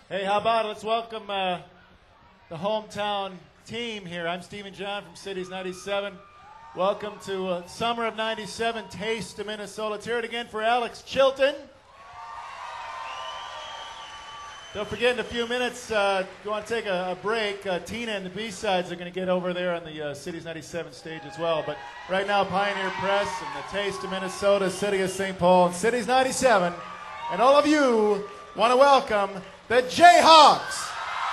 Hey, how about it? Let's welcome the hometown team here. I'm Stephen John from Cities 97. Welcome to Summer of 97 Taste of Minnesota. Let's hear it again for Alex Chilton. Don't forget, in a few minutes, you want to take a break. Tina and the B-Sides are going to get over there on the Cities 97 stage as well. But right now, Pioneer Press and the Taste of Minnesota, City of St. Paul, and Cities 97. And all of you want to welcome the Jayhawks.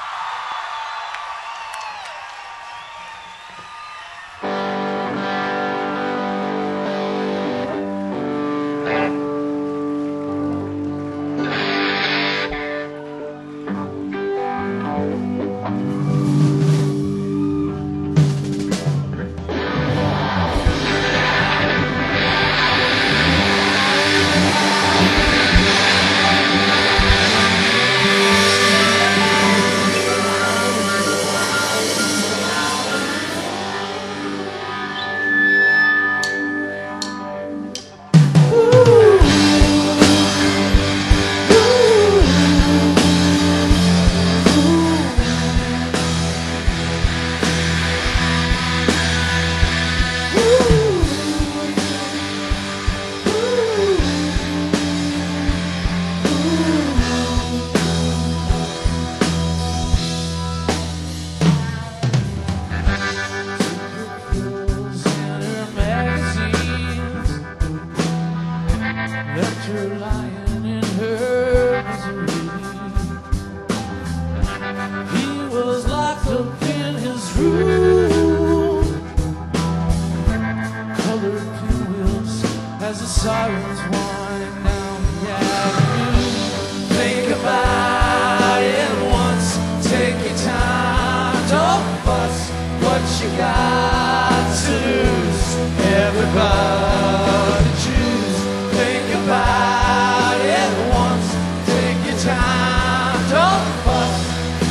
As the sirens wind down the avenue, think about it once. Take your time, don't fuss. What you got to lose? Everybody choose. Think about it once. Take your time, don't fuss.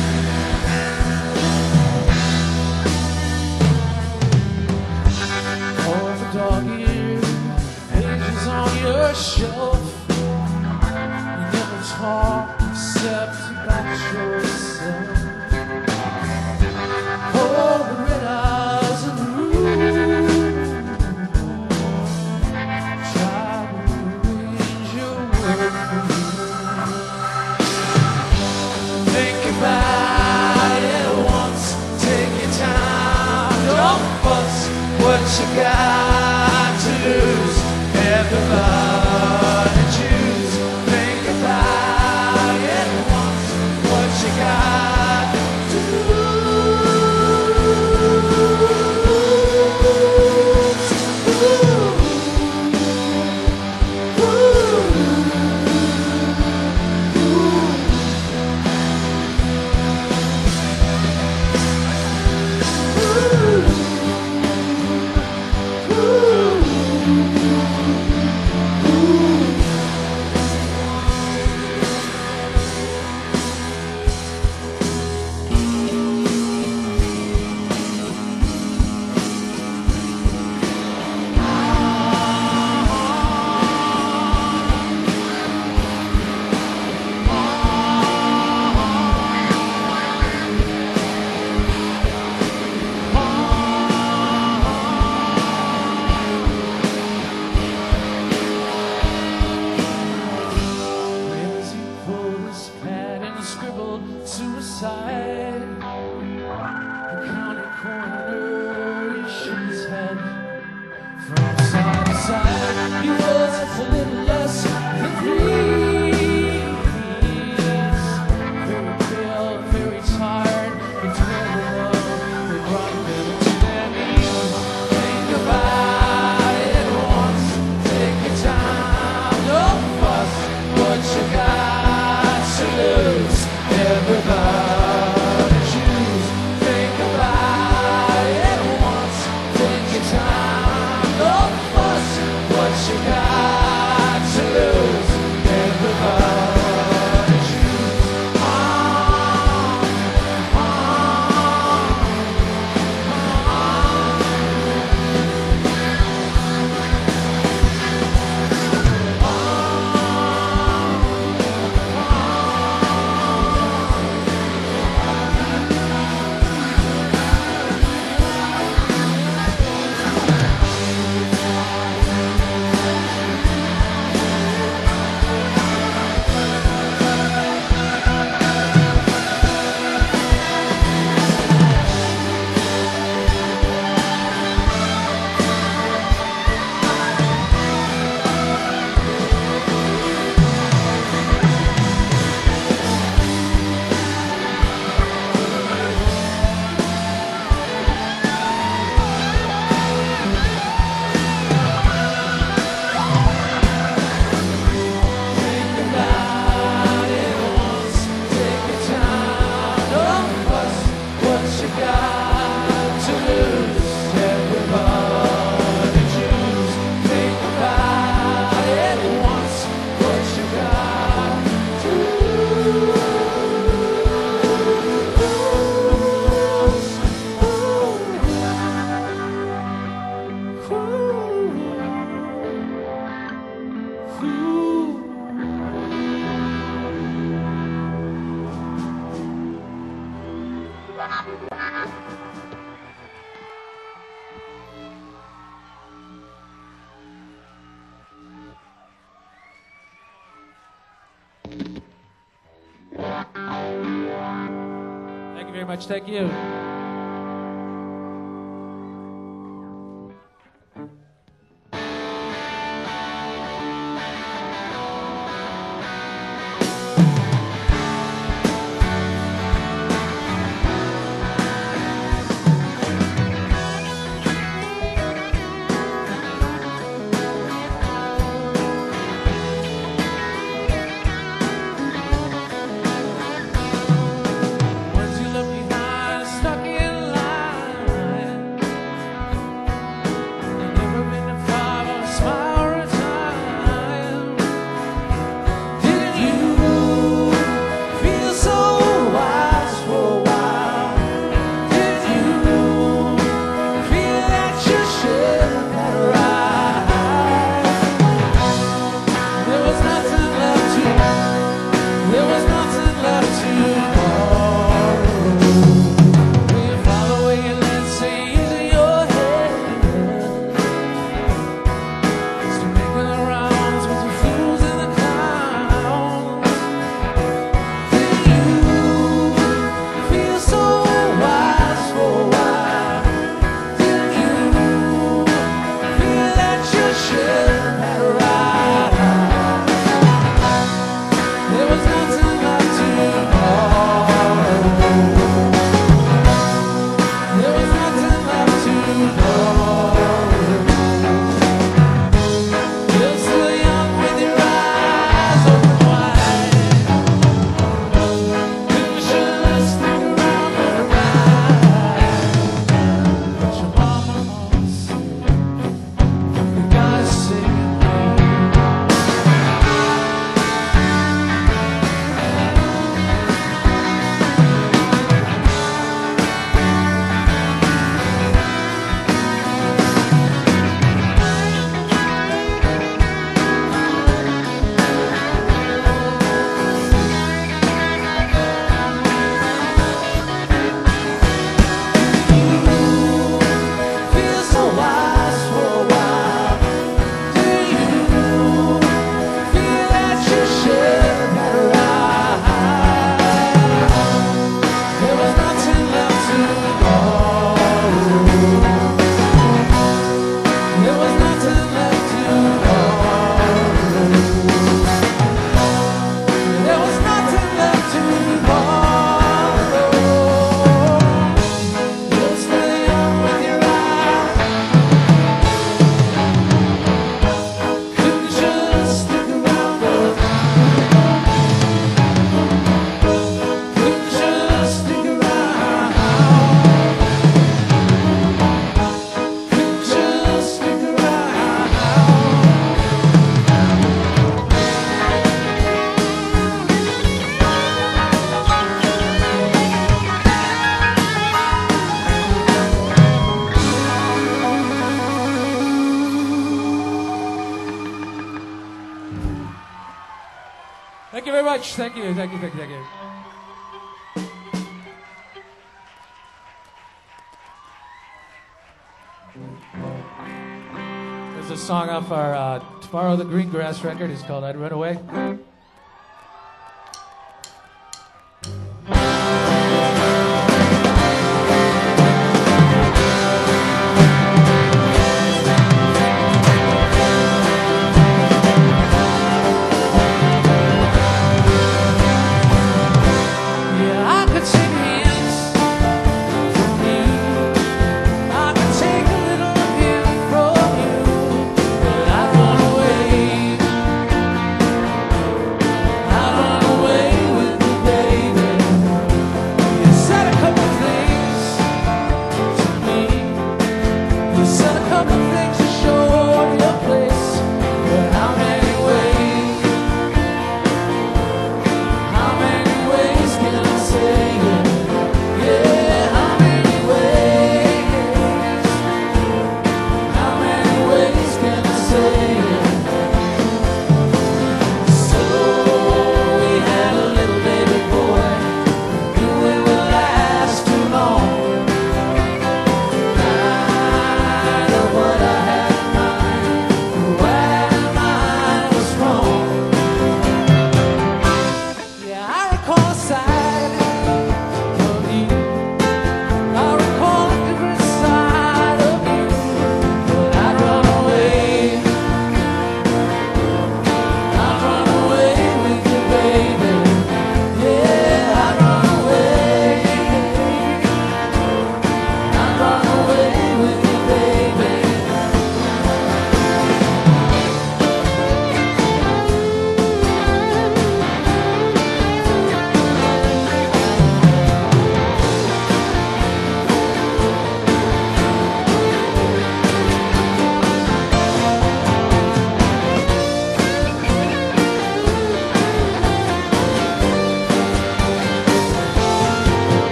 All the dog-eared pages on your shelf, you never talk except about yourself. All the red eyes in the room try to arrange your work for you. Think about it once, take your time, don't fuss. What you got to lose? Everybody choose. Think about it once. What you got fool. Thank you very much. Thank you. Once you look behind, stuck in line. You've never been to five or a smile or a time. Did you feel so wise for a while? Did you feel that you should have had a ride? There was nothing left to. There was nothing left to borrow. Will you follow where your lens sees in your head? Still making the rounds with the fools and the clowns. Did you feel so wise for a while? Did you feel that you should have had a ride? There was nothing left to borrow. There was nothing left to borrow. You're still young with your eyes open wide. You should stick around for the ride. But your mama always said, you gotta say your name. Feel so wise for a while. Do you feel that you should have had a ride? There was nothing left to borrow. There was nothing left to borrow. There was nothing left to borrow. You're still young with your eyes. Couldn't just stick around, but couldn't just stick around. Couldn't just stick around. Thank you very much. Thank you. Thank you. Thank you. Thank you. There's a song off our Tomorrow the Greengrass record. It's called I'd Run Away. Yeah, I could take hints from you. I could take a little hint from you, but I'd run away.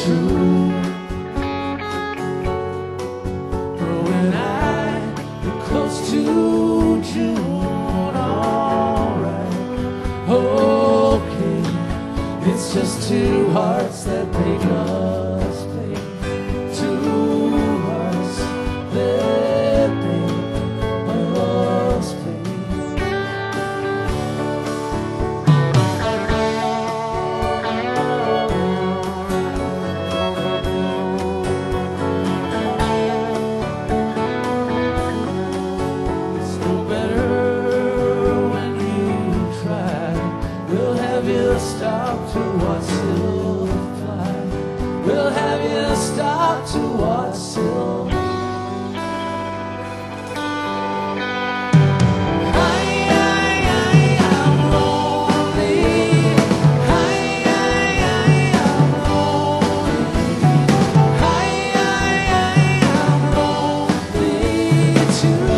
true. But when I get close to June, alright, okay, it's just two hearts that make us play. Two hearts that make us play. It's no better when you try. We'll have you stop to watch silver fly. We'll have you stop to watch silver. I'm lonely. I'm lonely. I'm lonely too.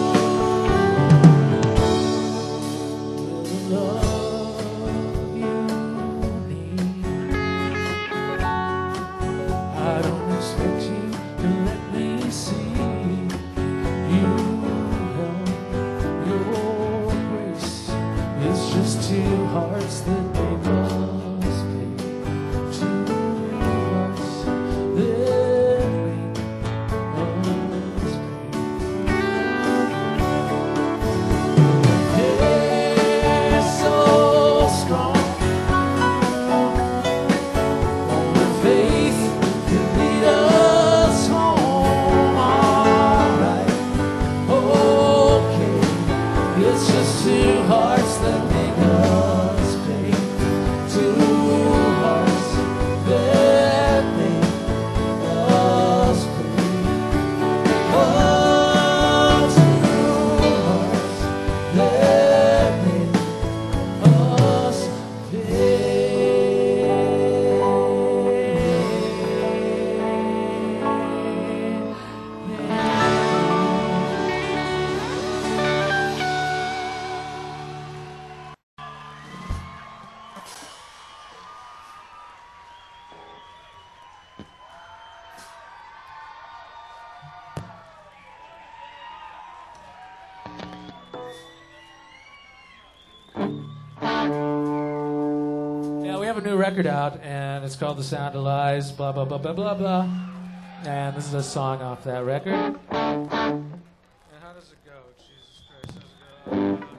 The love you need. I don't expect you to let me see you help your grace. It's just two hearts that make us pay. Two hearts that make us pay. They're so strong. Only faith can lead us home. Alright, okay, it's just two hearts that make us pay. Two hearts that make us pay. Oh, two hearts that make us Yeah, we have a new record out, and it's called The Sound of Lies, blah, blah, blah, blah, blah, blah. And this is a song off that record. And how does it go? Jesus Christ, how's it go?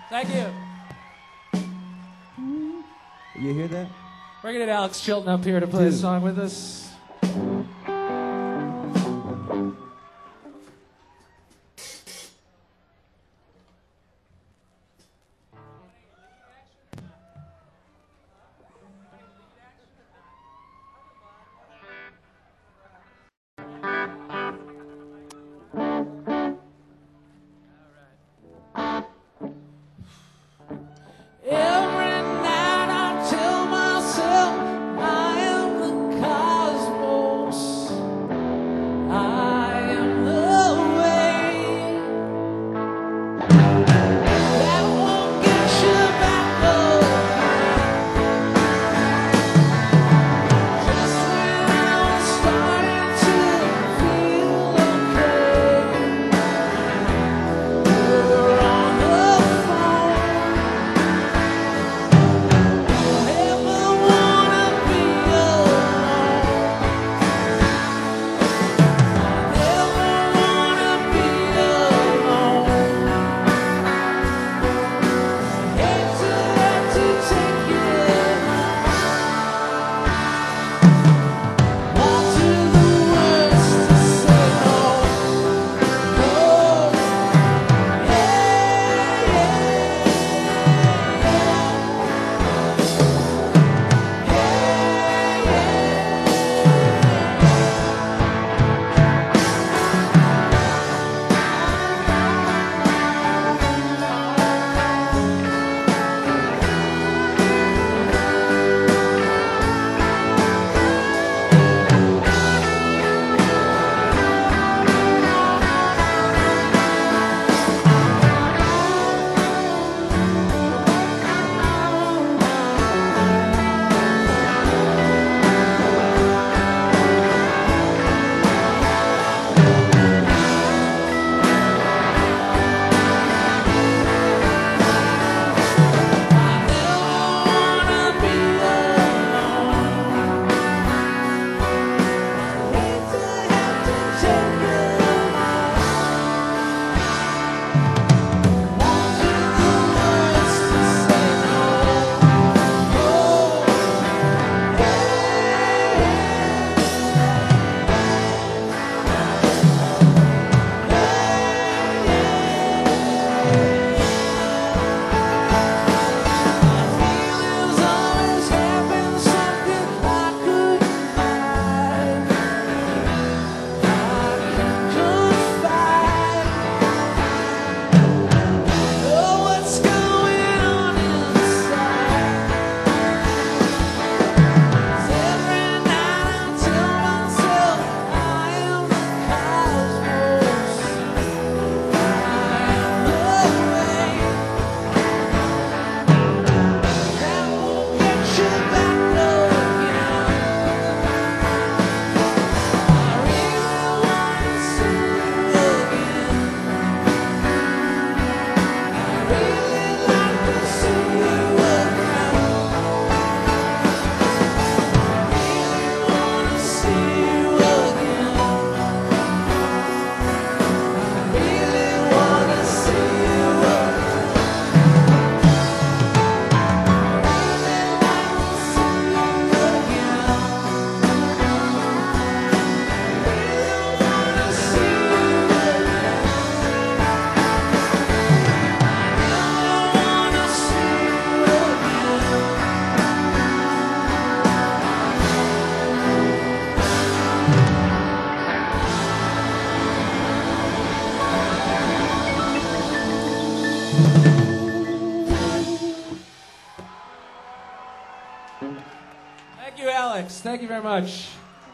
Thank you. You hear that? We're gonna get Alex Chilton up here to play a Dude. song with us. Every night I tell myself I am the cosmos. I am the way that won't get you back up. Just when I was starting to feel okay, you're on the phone. Never wanna be alone. Never wanna be alone. Hate to have to take it home. Want to the worst to say no. No. Thank you, Alex. Thank you very much.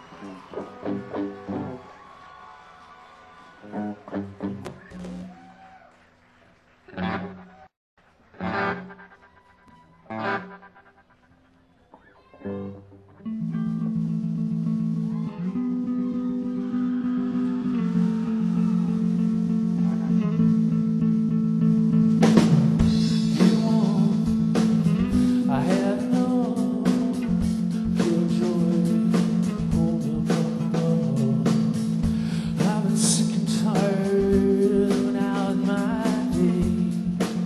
I have known your joy. I've been sick and tired of living out my day.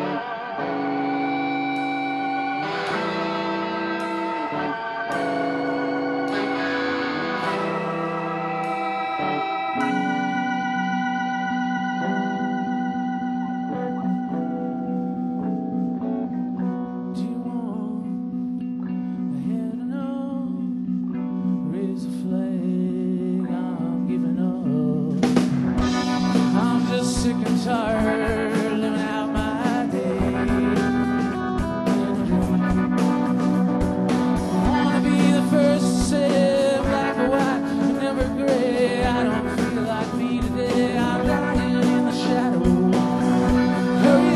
Do you want a head to know? Raise a flag, I'm giving up. I'm just sick and tired living out my day. I wanna be the first to say black or white, but never gray. I don't feel like me today. I'm lying in the shadow. Hurry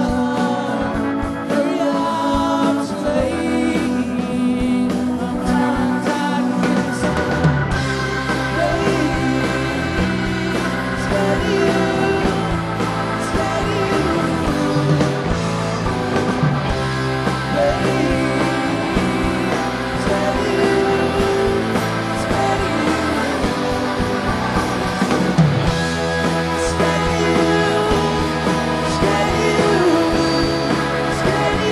up, it's late. I'm tired of getting some rain. Steady you, steady you. Rain, steady you, steady you. Steady you, steady you. Steady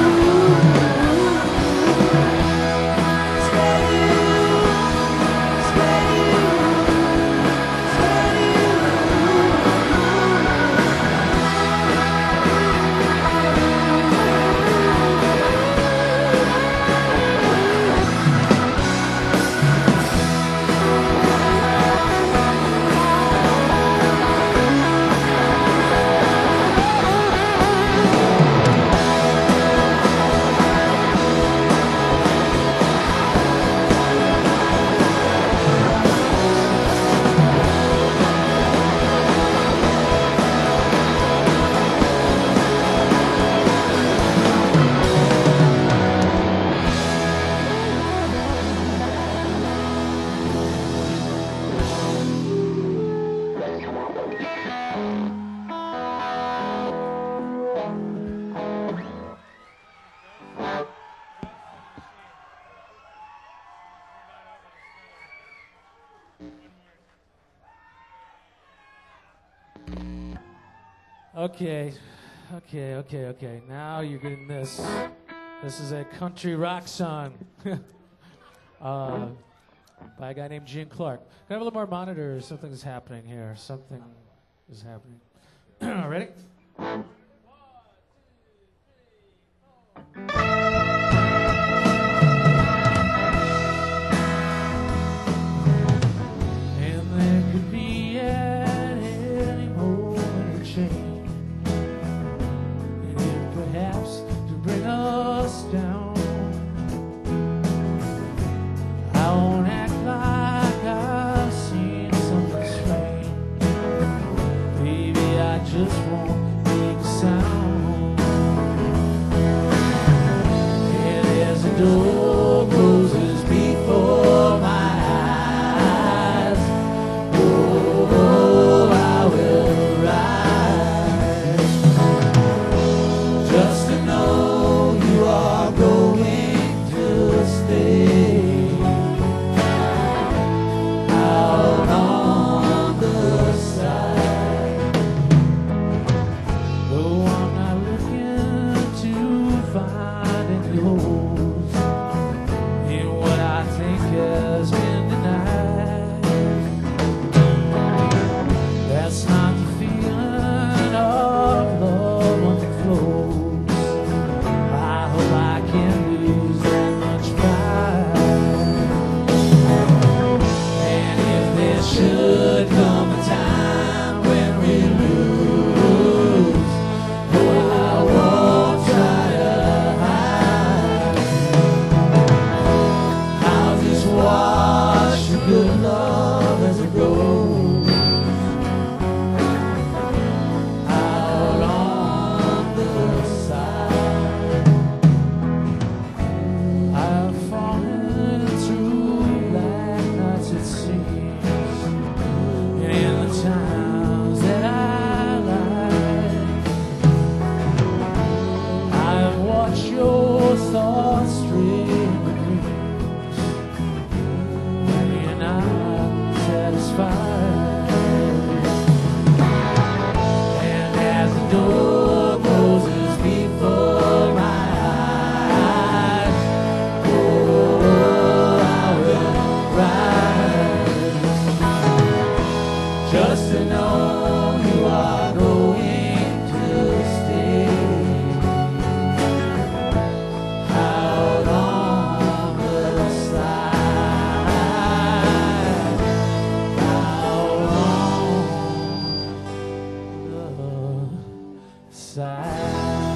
Okay. Now you're getting this. This is a country rock song by a guy named Gene Clark. Can I have a little more monitor? Something's happening here. Something is happening. Ready? And there could be at any moment a change, and if perhaps to bring us down, I won't act like I've seen something strange. Baby, I just won't make a sound. And as the door closes before my eyes, oh, I will rise, just to know you are going to stay out on the side. Though I'm not looking to find any holes, side.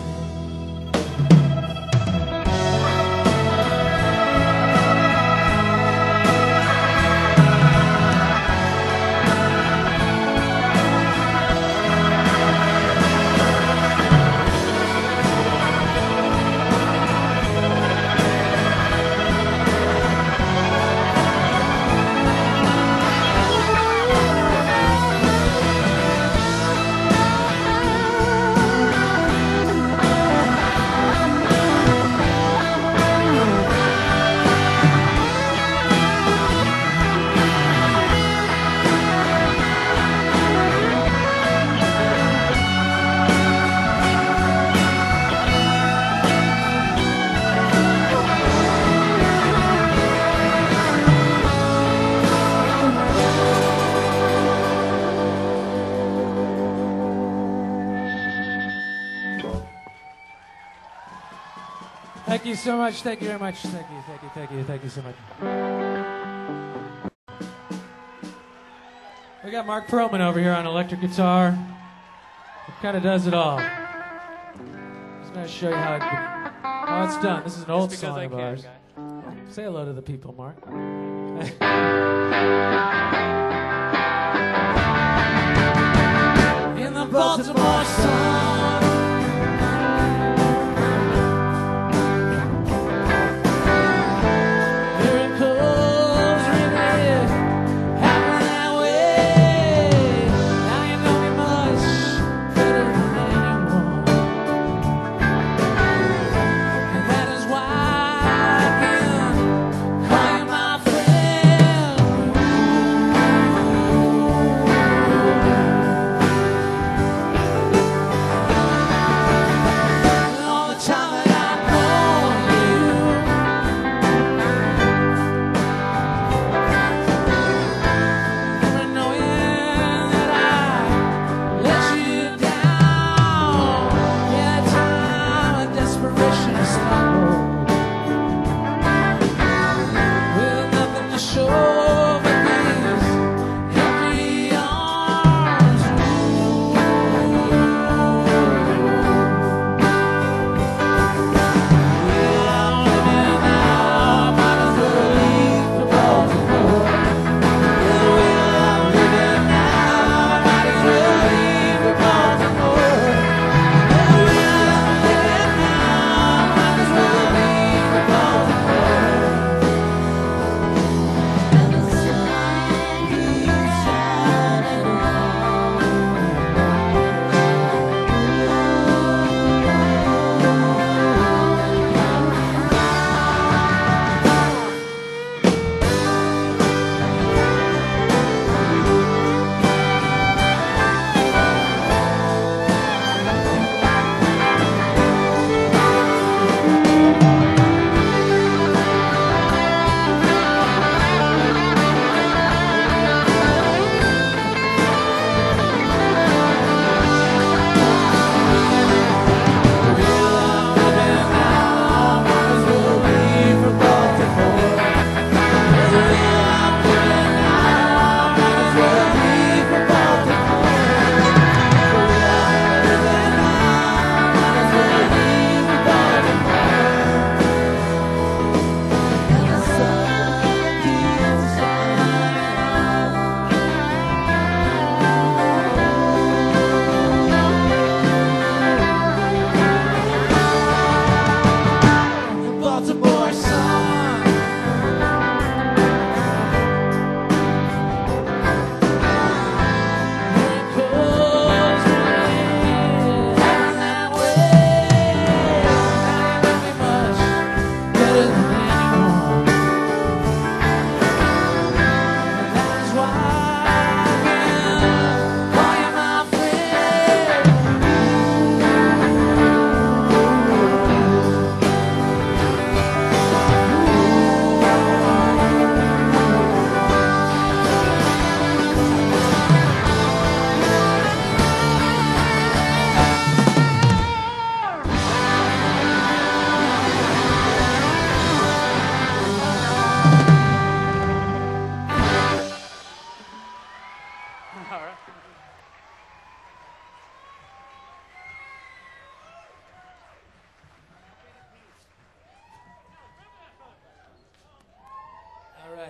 Thank you so much. Thank you very much. Thank you so much. We got Mark Perlman over here on electric guitar. He kind of does it all. Just going to show you how it's done. This is an old song of ours. Say hello to the people, Mark. In the Baltimore sun.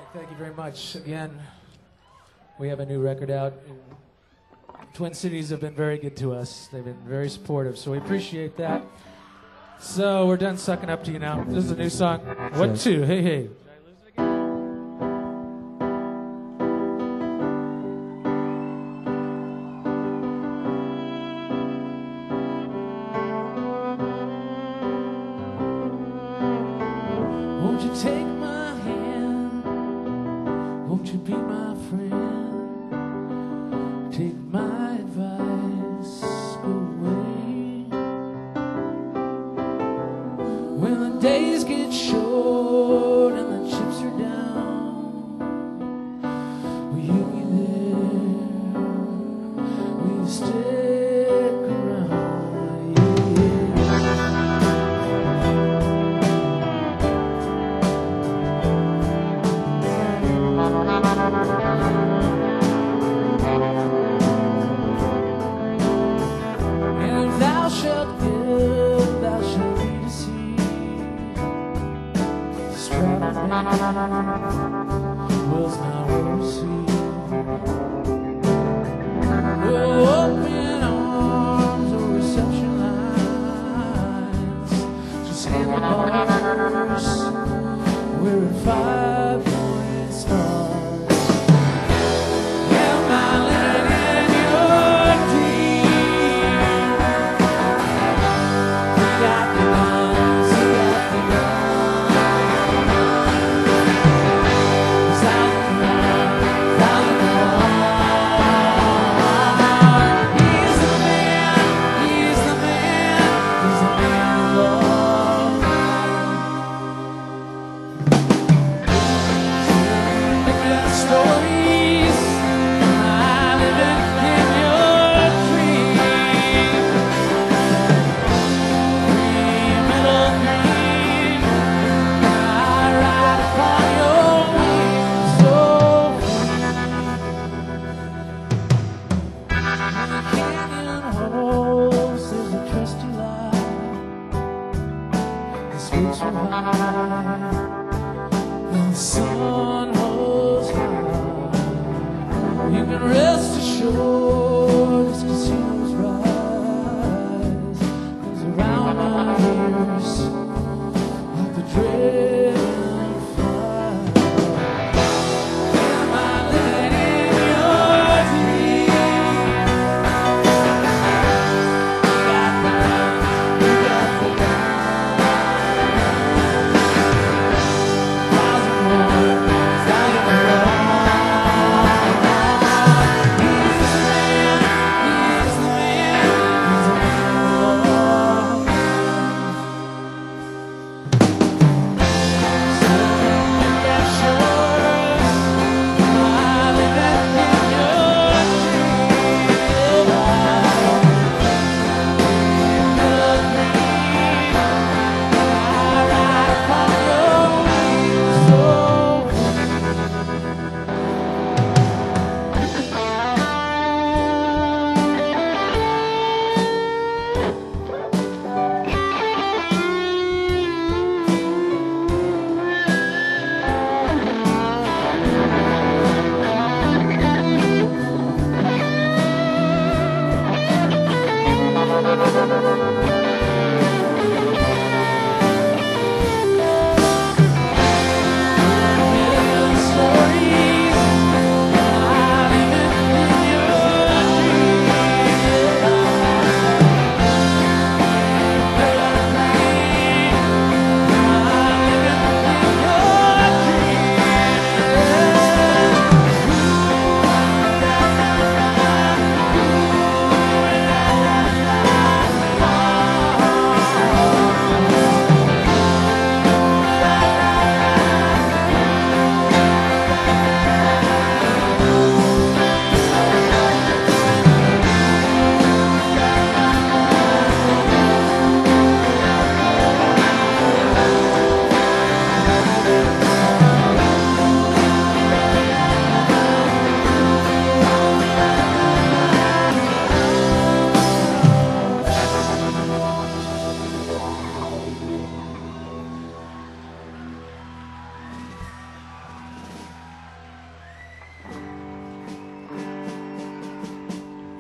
Thank you very much. Again, we have a new record out. Twin Cities have been very good to us. They've been very supportive, so we appreciate that. So we're done sucking up to you now. This is a new song. What to? Hey, hey. Won't you take my hand? Won't you be my friend? Take my advice, go away. When the days get short and the chips are down, will you be there? Will you stick around? And if thou shalt give, thou shalt be deceived. Strawberry was not received. Oh, open arms or reception lines, just handlebars, we're at 5-point stars. Am I living in your dream? We got the guns, we got the guns. Thousand He's the man, he's the man, he's the man of love. Different stories, I live in your dream. Green, middle green, I ride upon your wings so free. In the canyon halls, there's a trusty light. The streets are high, and the sun holds high. You can rest assured as casinos rise, 'cause around my ears, like the dragonfly. Am I living in your dream? We got the guns, we got the guns. Thousand more, thousand more. He's the man.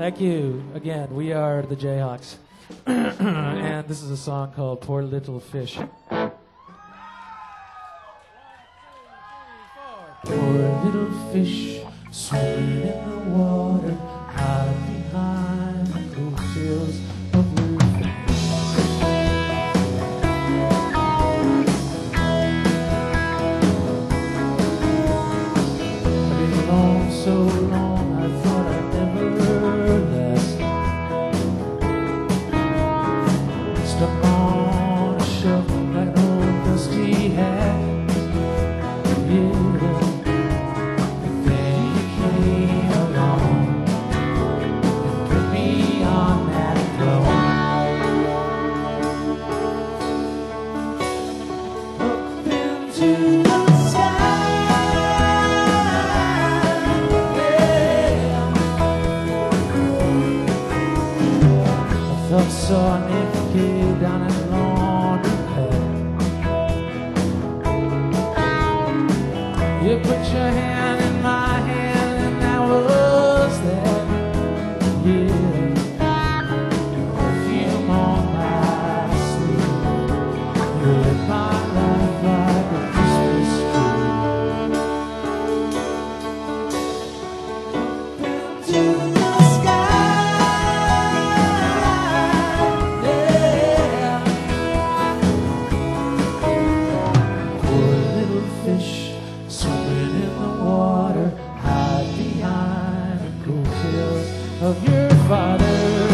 Thank you. Again, we are the Jayhawks. And this is a song called Poor Little Fish. Poor little fish swimming in the water, hide behind the coattails of your face. I've been alone so long, I thought I'd never last. Stuck on a shelf like an old dusty hat. Yeah. Saw a naked kid down at the laundry pad. You put your hand in my hand and that was that. Yeah, perfume on my sleeve. You lit my life like a Christmas tree. Into the sky. Of your father.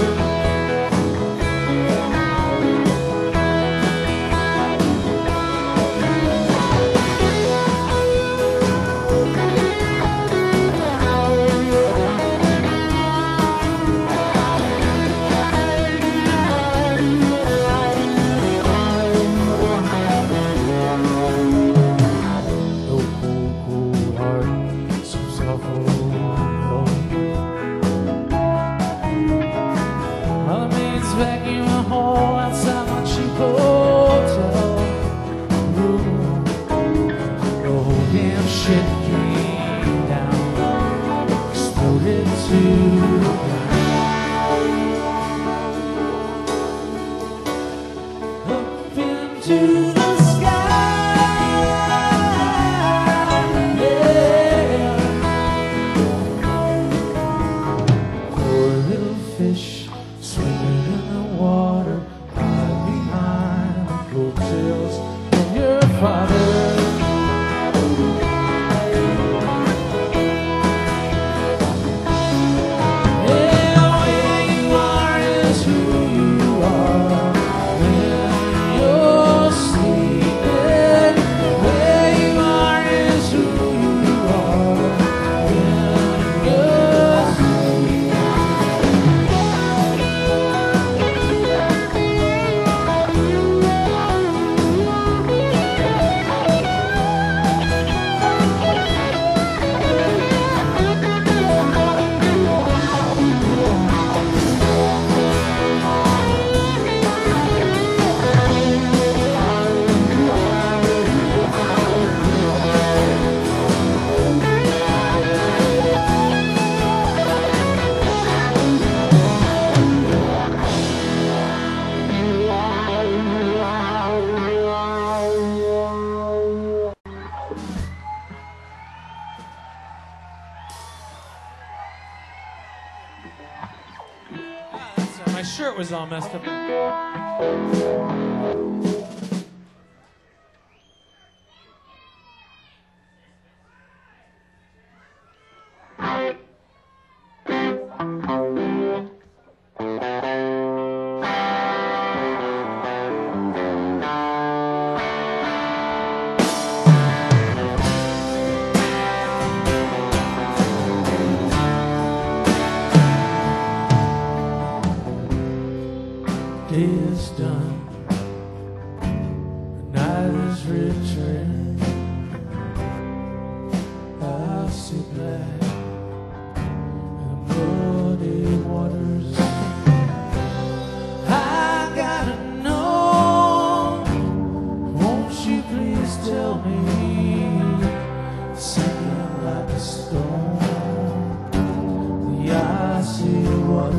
No cold, cold heart, so soft. Vacuum a hole outside my cheap hotel room. The whole damn shit came down, exploded to the ground. Up into the sky, yeah. Poor little fish swimming in the water, hide behind the coattails of your father. Yeah, where you are is who you are when you're sleeping. Where you are is who you are when you're sleeping. My shirt was all messed up. Day is done, the night is returning. I see black and bloody waters. I gotta know, won't you please tell me, singing like a stone, the icy water.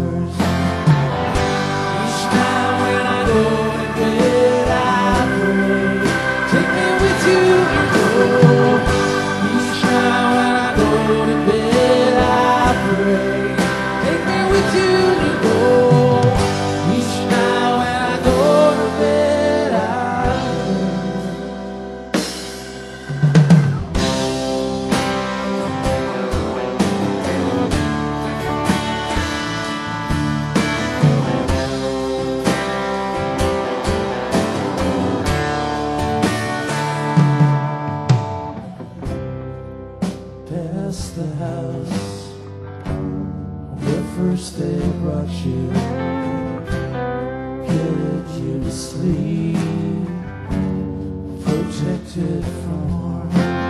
sleep, protected from harm.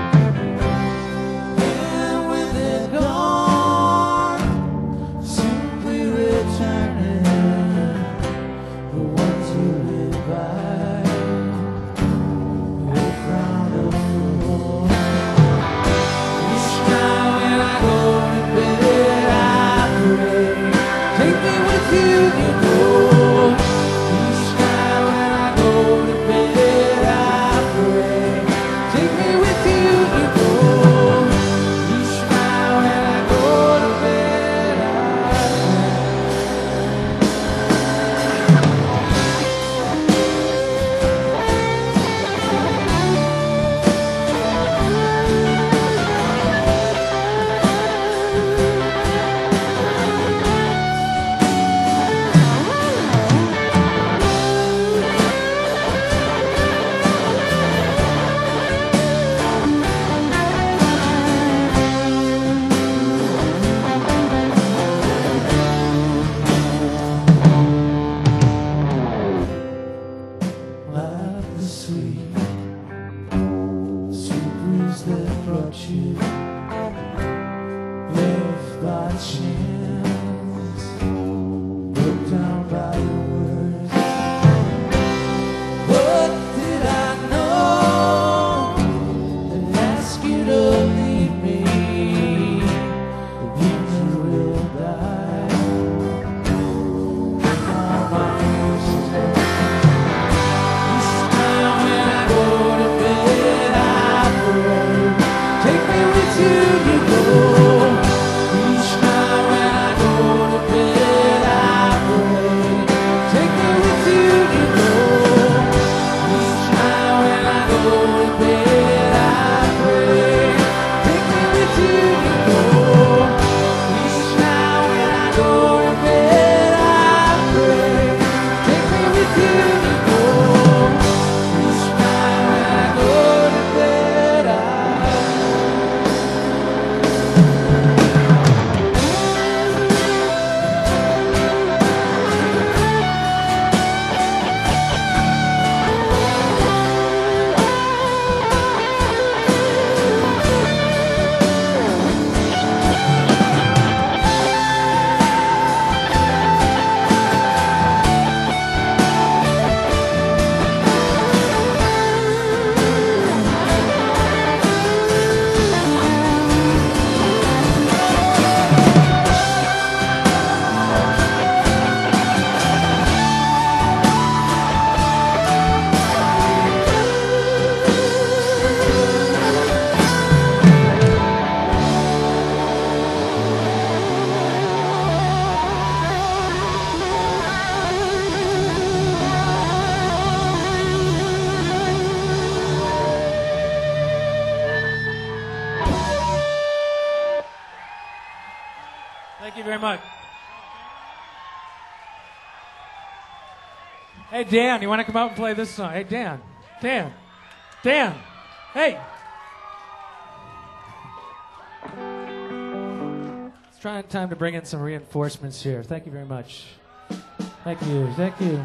And when they're gone, simply returning the ones who live by the crown of the Lord. Each night when I go to bed, I pray, take me with you, you know. Each night when I go to bed, I pray, take me with you, you know. Each night when I go to bed, I like the sweet, sweet breeze that brought you, left by chance, broke down by your words. What did I know that asked you to leave me? The winter will die. Now my ears turn. Each time when I go to bed, I pray, take me with you, you know. Each night when I go to bed, I pray, take me with you, you know. Each night when I go to bed, I pray, take me with you, you know. Each night when I go to bed, I pray, take me with you, you know. Each night when I go to bed, Thank you very much. Hey, Dan, you want to come out and play this song? Hey, Dan. Dan. Dan. Hey. It's trying time to bring in some reinforcements here. Thank you very much. Thank you. Thank you.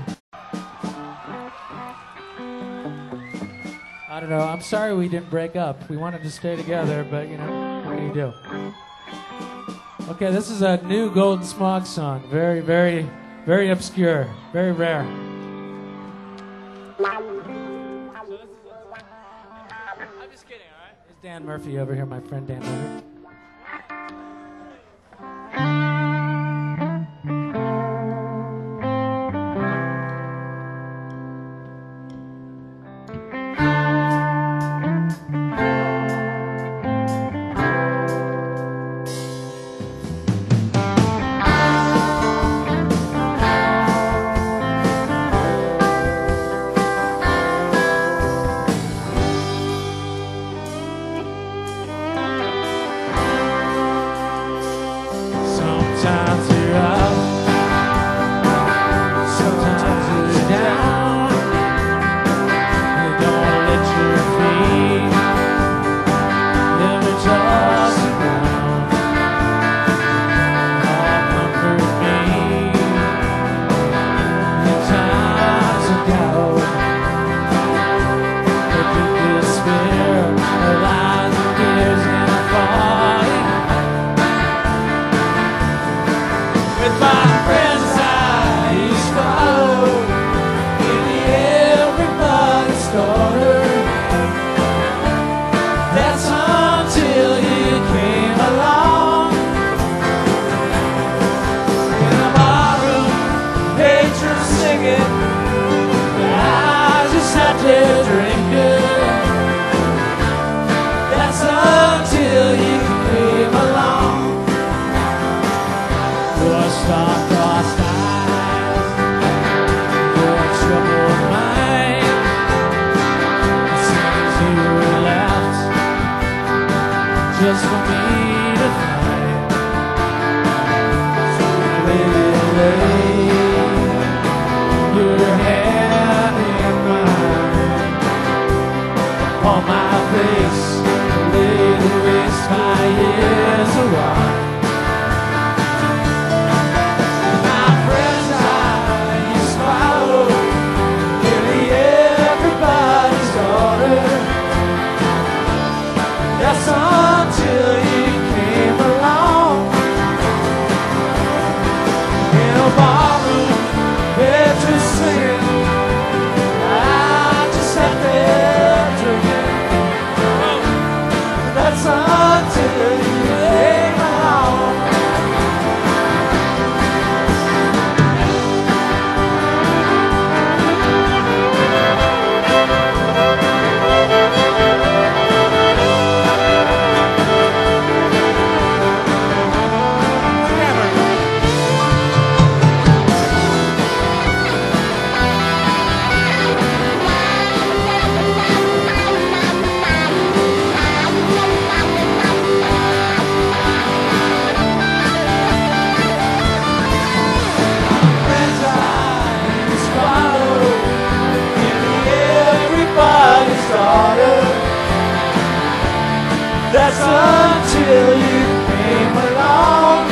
I don't know. I'm sorry we didn't break up. We wanted to stay together, but, you know, what do you do? Okay, this is a new Golden Smog song. Very, very, very obscure. Very rare. I'm just kidding, all right? There's Dan Murphy over here, my friend Dan Murphy. daughter. That's until you came along. In a barroom, patrons singing, I just sat there drinking. That's until you came along. Your star-crossed eyes, your troubled mind. It seems you left just for me to find. So lay your hand in mine. On my face, lay the waste my years of wine. My friend's eyes swallow nearly everybody's daughter. That's until you came along. In a barroom, patrons singing, I just sat there drinking. That's until you came along. Friends, I swallow nearly everybody's daughter. That's until you came along.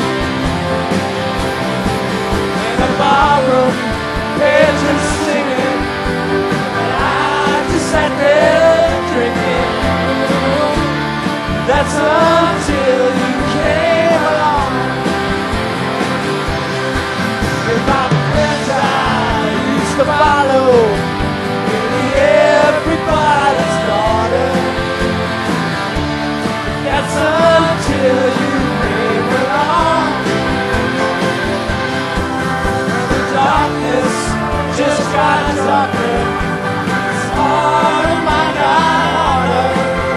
In a barroom, patrons singing, and I just sat there drinking. That's until you came along. With my friends I used to follow nearly everybody's daughter. That's until you came along. And the darkness just got darker. It's hard to mind harder.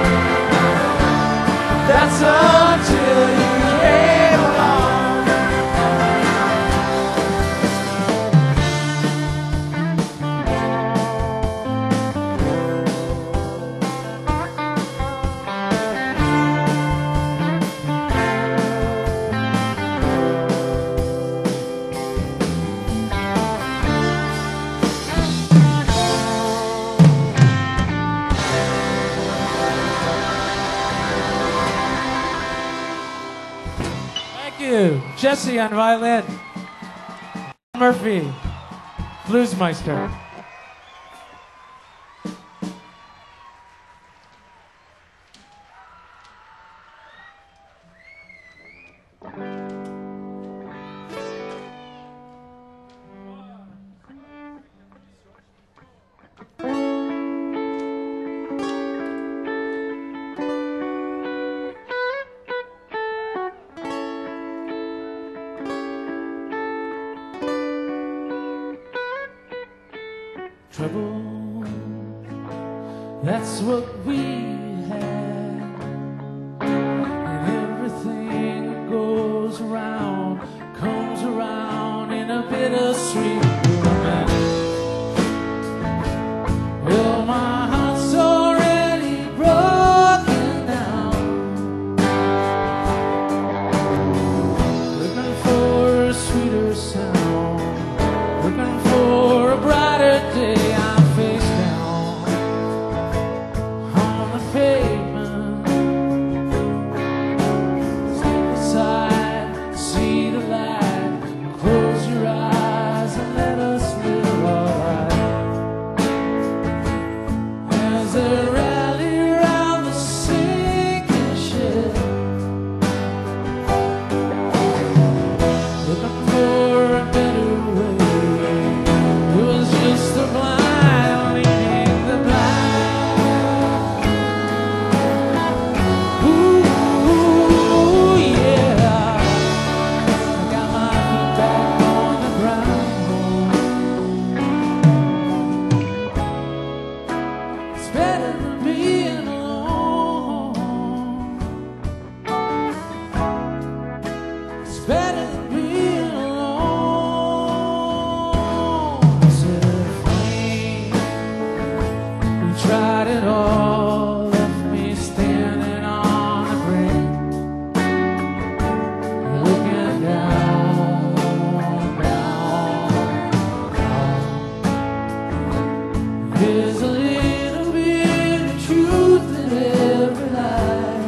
That's until you came along. Thank you. Jesse on violin. Murphy, Bluesmeister. Trouble, that's what we had. And everything that goes around comes around in a bittersweet romance. Well, my heart's already broken down, looking for a sweeter sound, looking for a brighter day. I'm face down on the pavement. got it all, left me standing on the brink, looking down, down. There's a little bit of truth in every lie.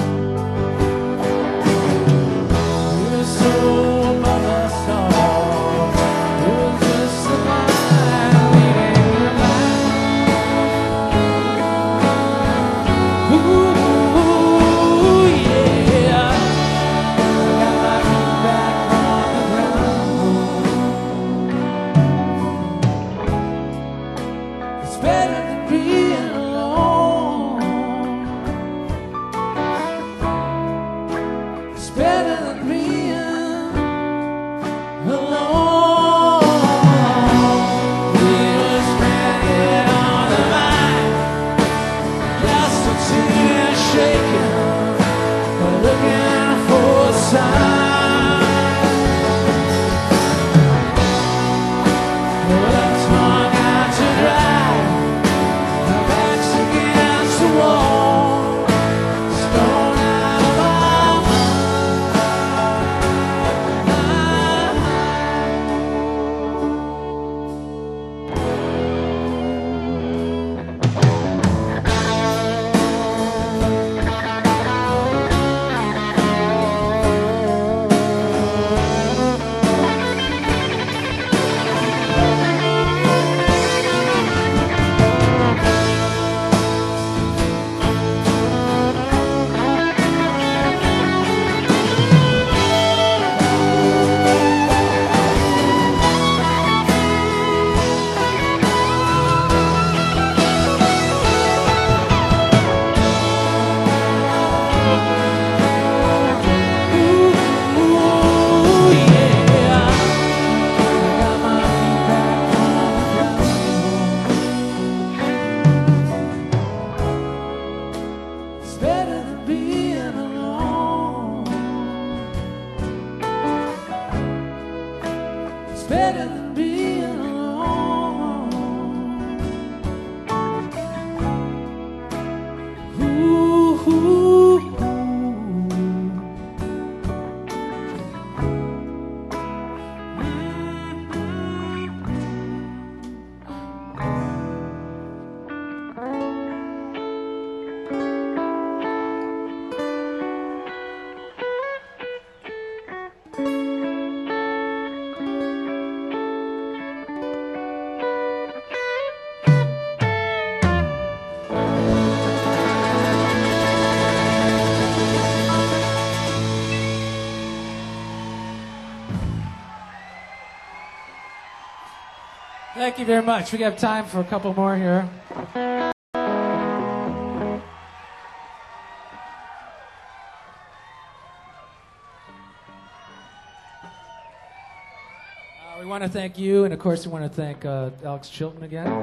You're so above us all. You're just a mind leading your life. Ooh, yeah. Got my feet back on the ground. It's better than being alone. It's better than being alone. We were stranded on the vine, just a tear shaking, looking for a sign. Well, our tongue out to dry, our backs against the wall, stone out of our ooh, yeah. Got my feet back on the ground. It's better than being alone. It's better than being alone. Ooh, ooh, ooh. Thank you very much. We have time for a couple more here. We want to thank you, and of course, we want to thank Alex Chilton again.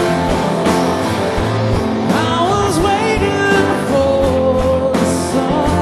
I was waiting for the sun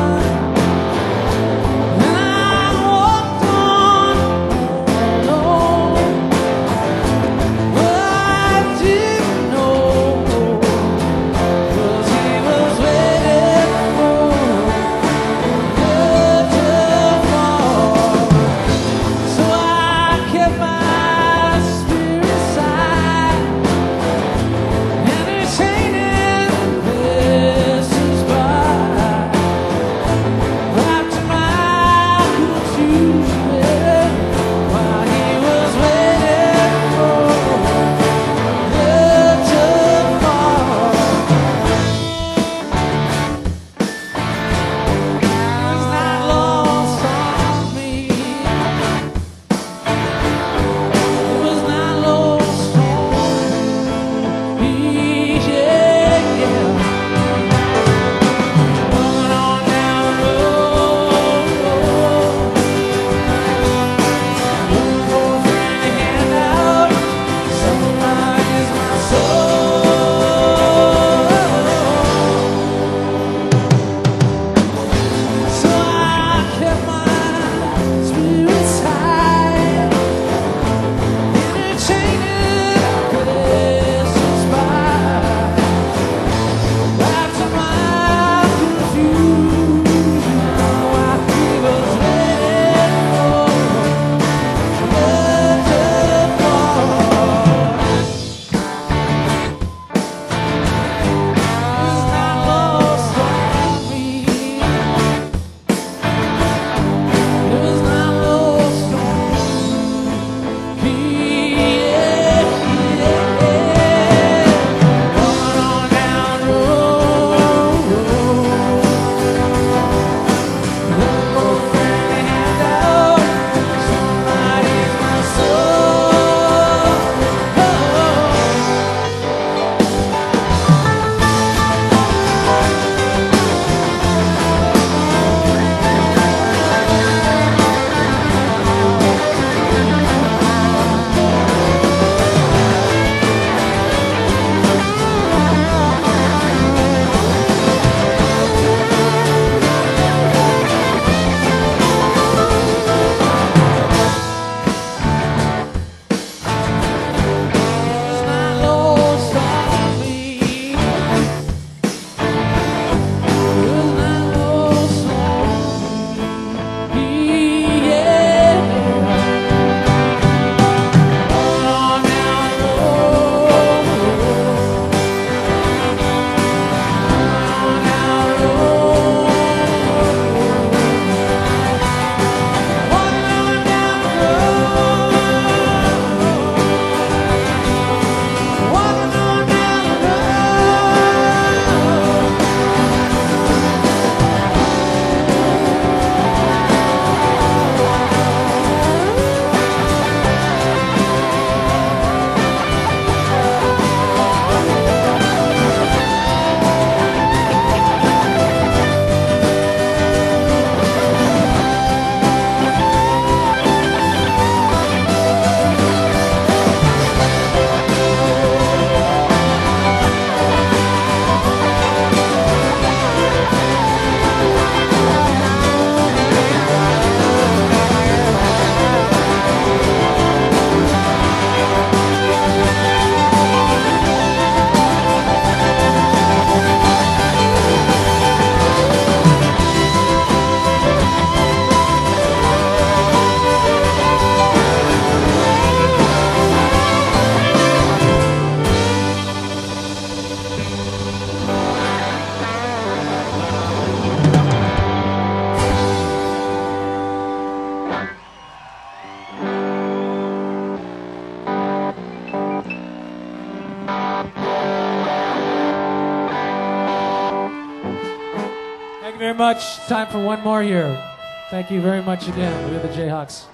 much. Time for one more here. Thank you very much again. We're the Jayhawks.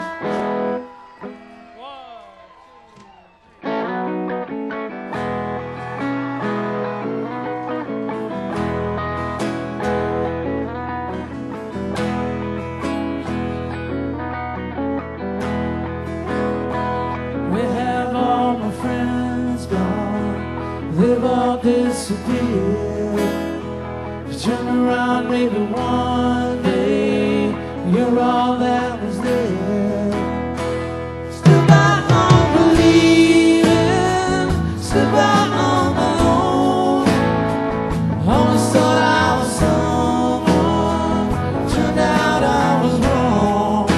Where have all my friends gone? They've all disappeared. You turn around, maybe one day you're all that was there. Still got on believing, still got on my own. Always thought I was someone, turned out I was wrong.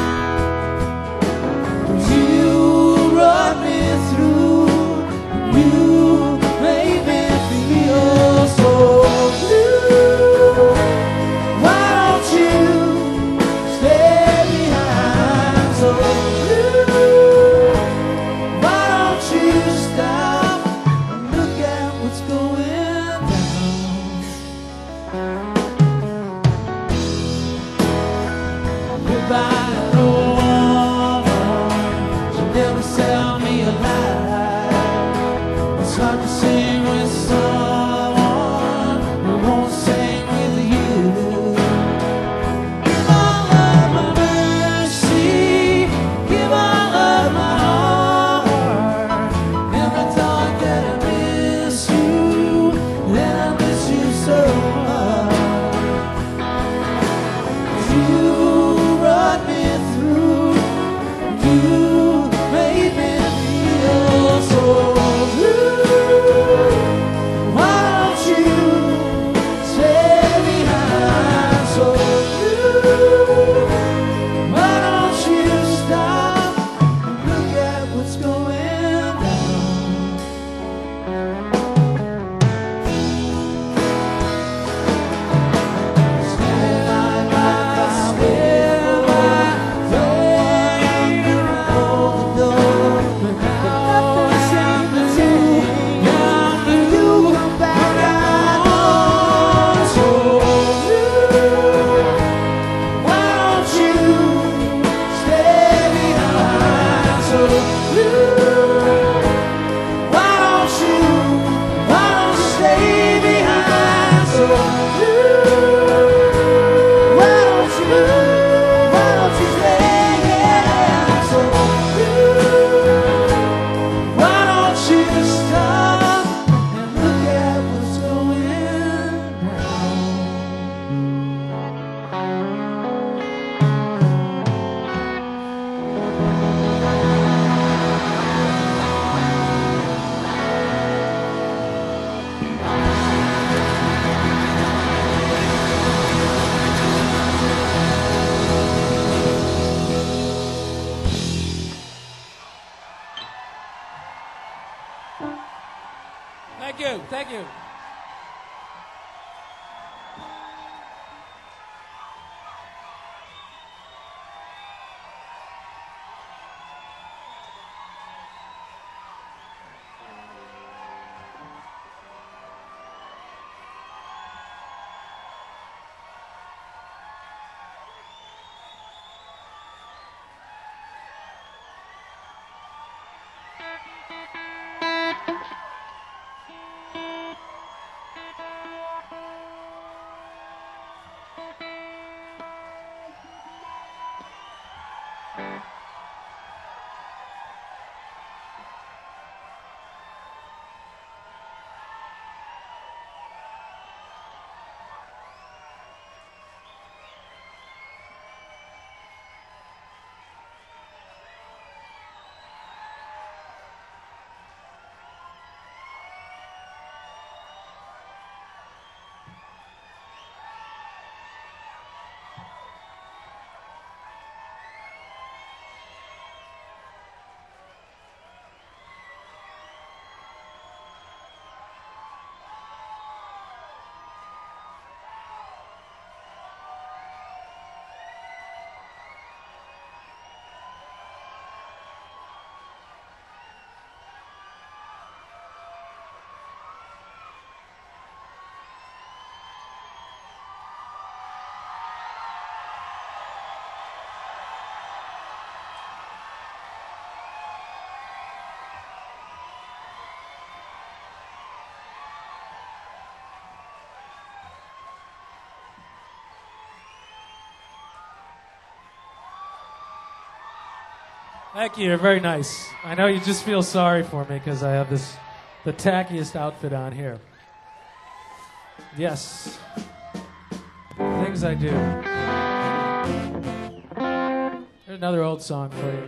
You brought me through, you made me feel so blue. Why don't you stay behind so blue? Why don't you stop and look at what's going down? Goodbye, she never sell me a lie. It's hard to sing with someone who won't sing with you. Give all of my mercy, give all of my heart. Never thought that I miss you, then I miss you so much. You brought me through. You made me feel so blue. Why don't you stay behind so blue? Why don't you stop and look at what's going down? Stand by my step, Thank you. Thank you. Thank you. You're very nice. I know you just feel sorry for me because I have the tackiest outfit on here. Yes. Things I do. Here's another old song for you.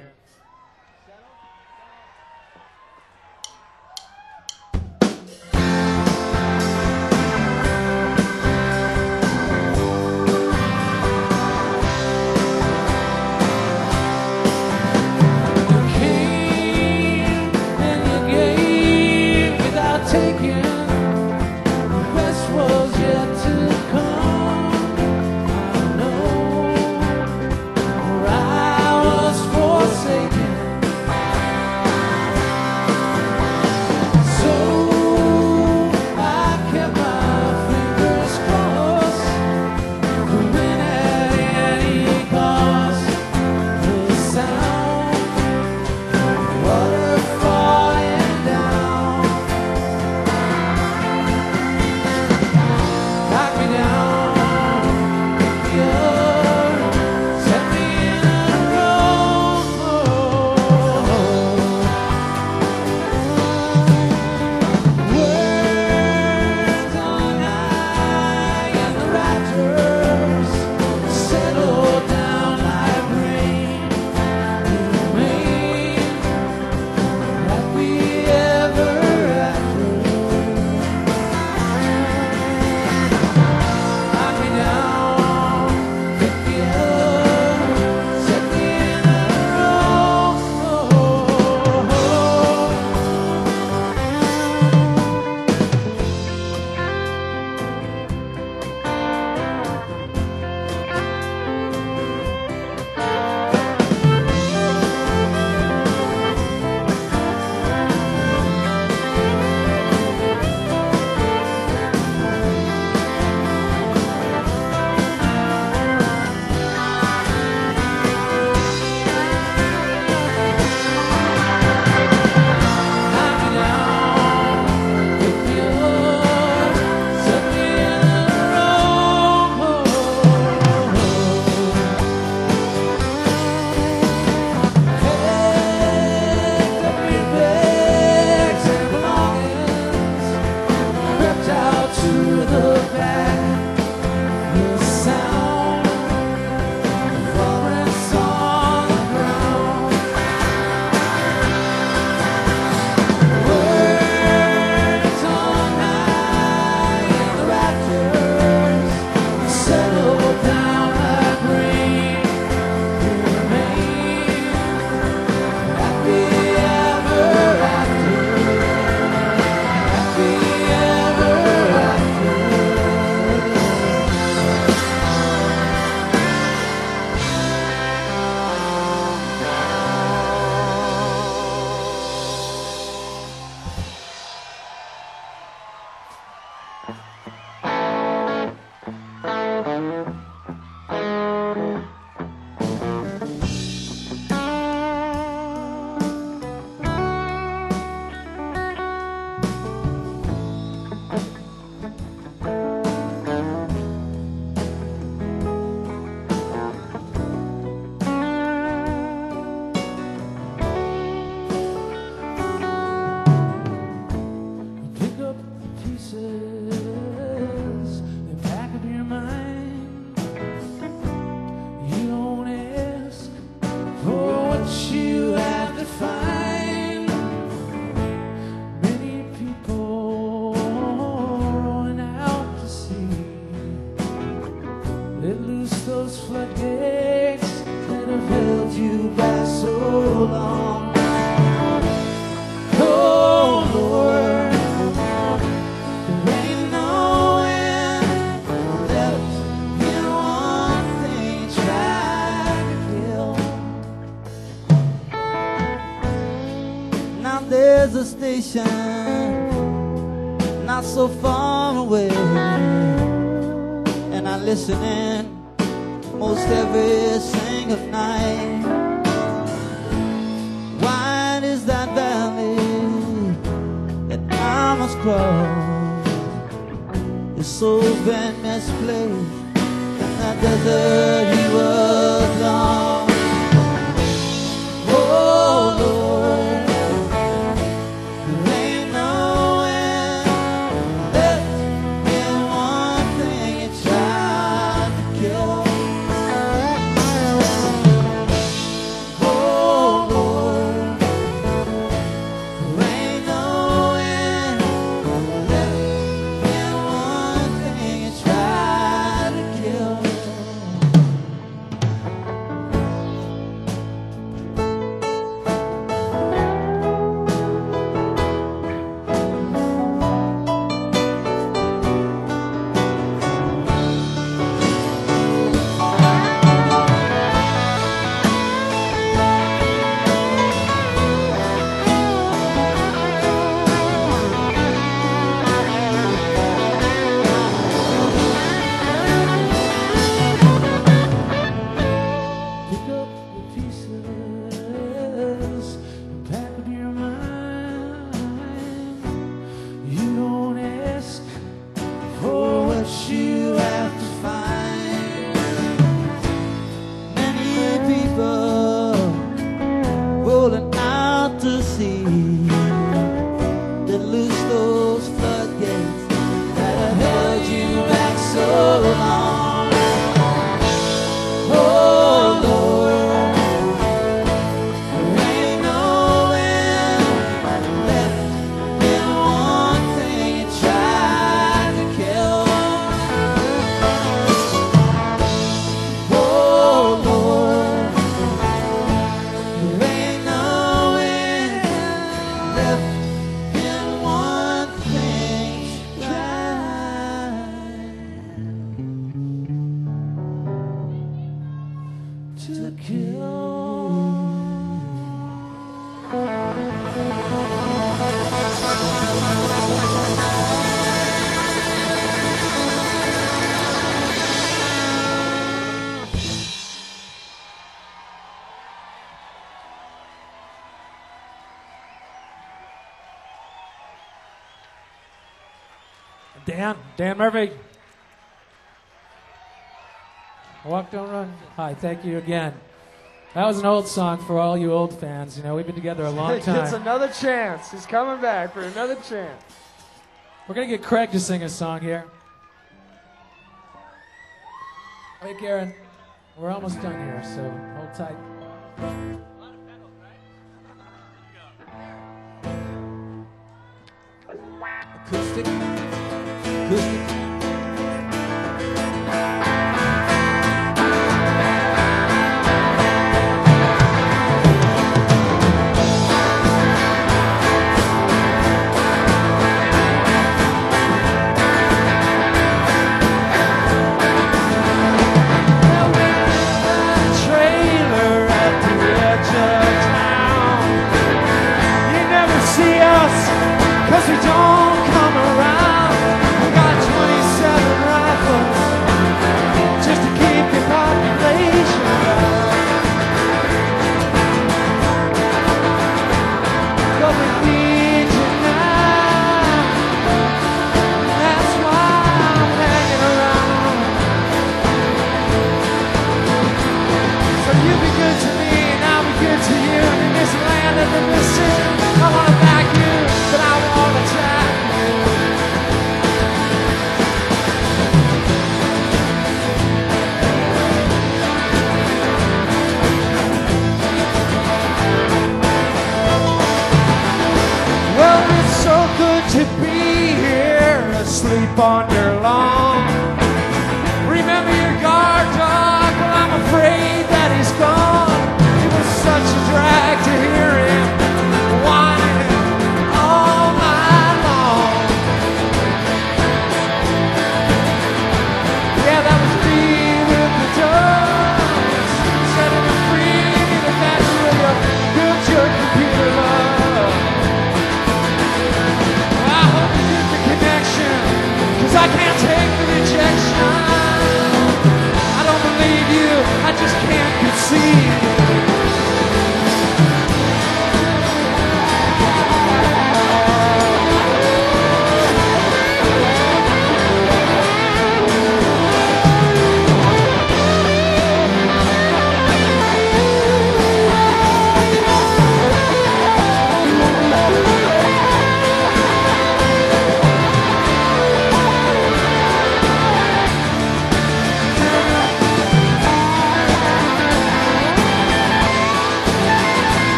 There's a station not so far away, and I listen in most every single night. Wide is that valley that I must cross. His soul's been misplaced in the desert. He was lost. Oh, to kill. Dan Murphy. Walk, don't run. Hi, thank you again. That was an old song for all you old fans. You know, we've been together a long He gets time. another chance. He's coming back for another chance. We're going to get Craig to sing a song here. Hey, Karen. We're almost done here, so hold tight. Acoustic. Acoustic. Trailer at the edge of town. You never see us, 'cause we don't come around. We got 27 rifles just to keep the population down. But we need you now. That's why I'm hanging around. So you be good to me and I'll be good to you. And in this land of the missing, I wanna back you, but I wanna tell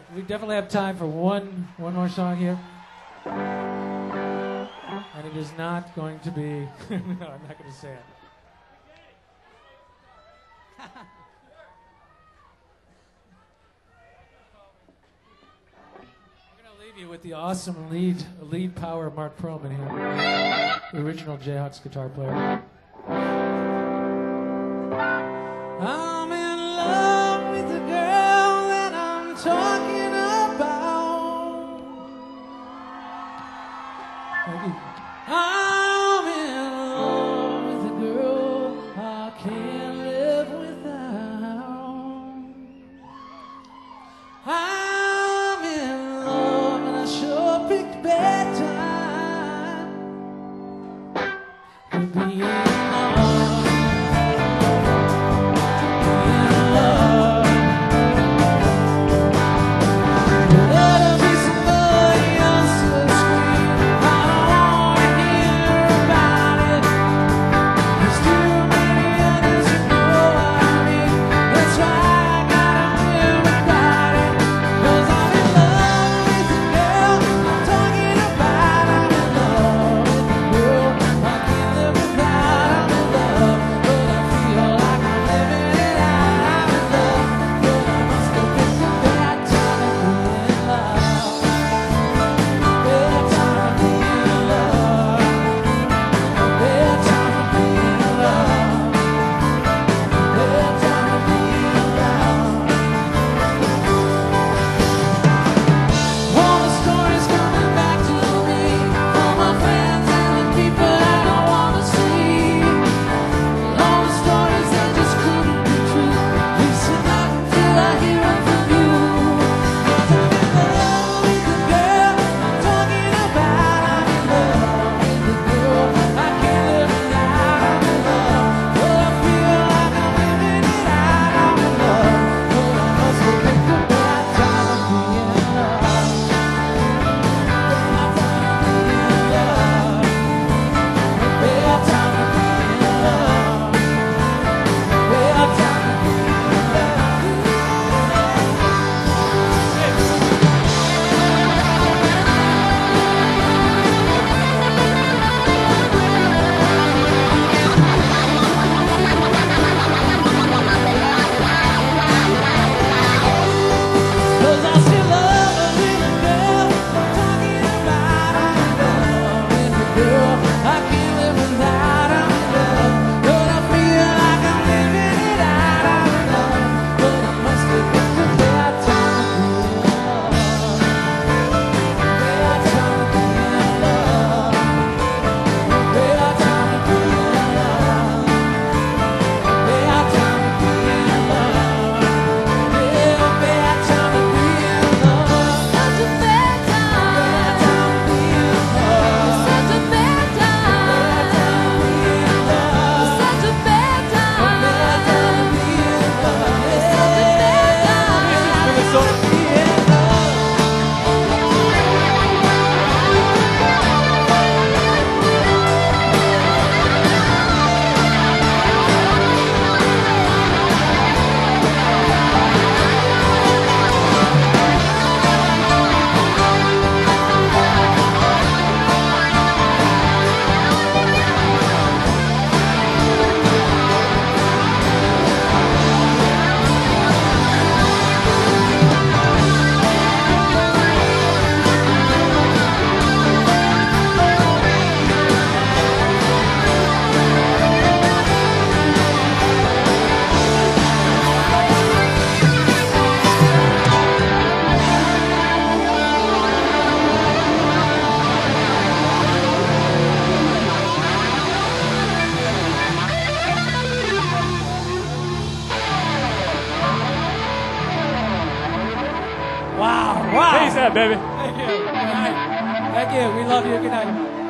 right, we definitely have time for one more song here. And it is not going to be. No, I'm not going to say it. I'm going to leave you with the awesome lead power of Mark Perlman here, the original Jayhawks guitar player. I'm in love with the girl that I'm talking about. Thank you. I'm in love with a girl I can't live without. I'm in love and I sure picked a bad time to be in love. Peace out, baby. Thank you. Good night. Thank you. We love you. Good night.